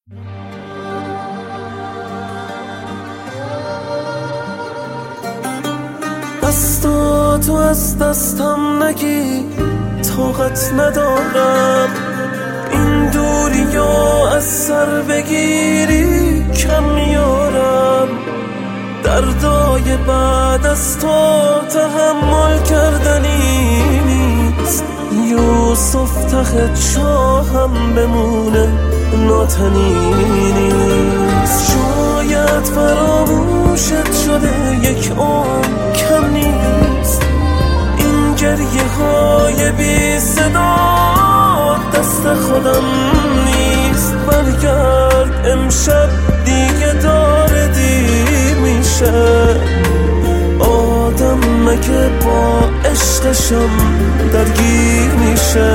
دستاتو از دستم نگی، طاقت ندارم این دوری از سر بگیری، کم میارم دردای بعد از تو تحمل کردنی نیست. یوسف ته چاهم بمونه ناتنی نیست. شاید فراموشت شده یک عمر کم نیست. این گریه های بی صدا دست خودم نیست. برگرد امشب دیگه داره دیر میشه. آدم مگه با عشقشم درگیر میشه؟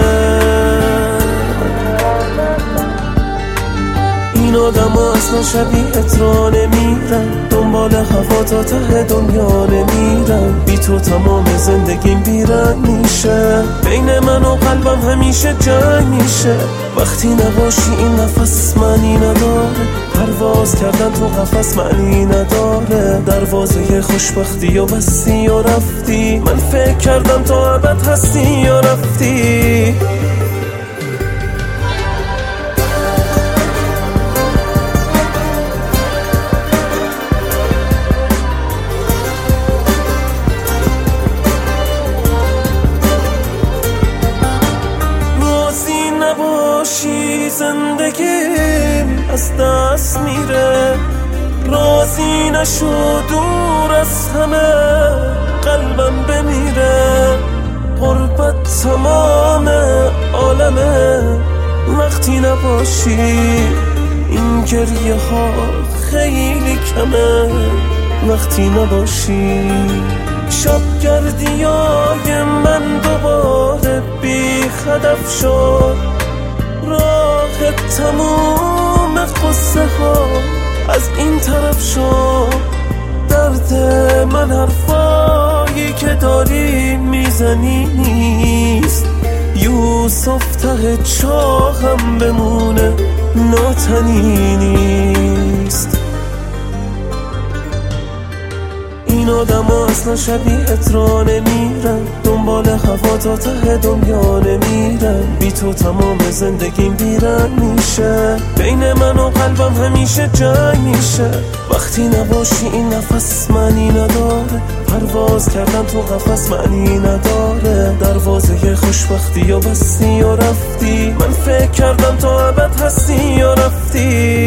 این آدم ها اصلا شبیهت را نمیرن، دنبال هوا تا ته دنیا نمیرن. بی تو تمام زندگیم بیرنگ میشه. بین من و قلبم همیشه جنگ میشه. وقتی نباشی این نفس معنی نداره. پرواز کردن تو قفس معنی نداره. دروازه خوشبختی و بستی و رفتی. من فکر کردم تو ابد هستی یا رفتی. نباشی زندگیم از دست میره. راضی نشو دور از همه قلبم بمیره. غربت تمام عالمه وقتی نباشی. این گریه ها خیلی کمه وقتی نباشی. شب گردیای من دوباره بی هدف شد. راه تموم قصه ها از این طرف شد. درد من حرفایی که داری میزنی نیست. یوسف ته چاهم بمونه ناتنی نیست. این آدم ها اصلا شبیهت را نمیرن، دنبال هوا تا ته دنیا نمیرن. بی تو تمام زندگیم بیرنگ میشه. بین من و قلبم همیشه جنگ میشه. وقتی نباشی این نفس معنی نداره. پرواز کردن تو قفس معنی نداره. دروازه خوشبختی و بستی و رفتی. من فکر کردم تو ابد هستی یا رفتی.